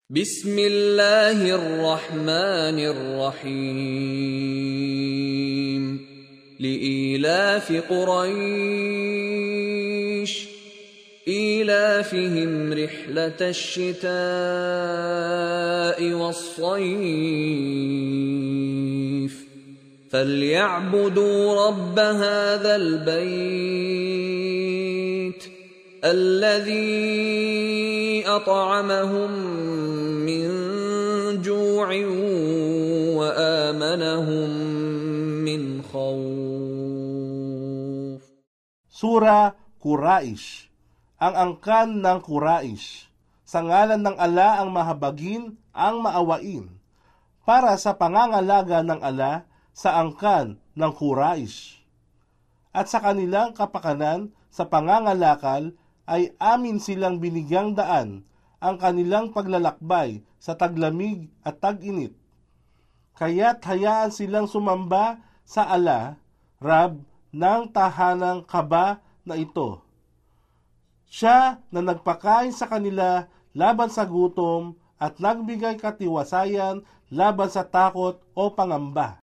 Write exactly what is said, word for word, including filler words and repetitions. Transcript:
Bismillahirrahmanirrahim. Liilafi Quraysh إيلافهم رحلة الشتاء والصيف فليعبدوا رب هذا البيت الذي أطعمهم من جوع وآمنهم من خوف. Sura Quraish, ang angkan ng Quraish. Sa ngalan ng ala ang mahabagin, ang maawain, para sa pangangalaga ng ala sa angkan ng Quraish. At sa kanilang kapakanan sa pangangalakal ay amin silang binigyang daan ang kanilang paglalakbay sa taglamig at tag-init. Kaya't hayaan silang sumamba sa ala, Rab, ng tahanang Kaba na ito. Siya na nagpakain sa kanila laban sa gutom at nagbigay katiwasayan laban sa takot o pangamba.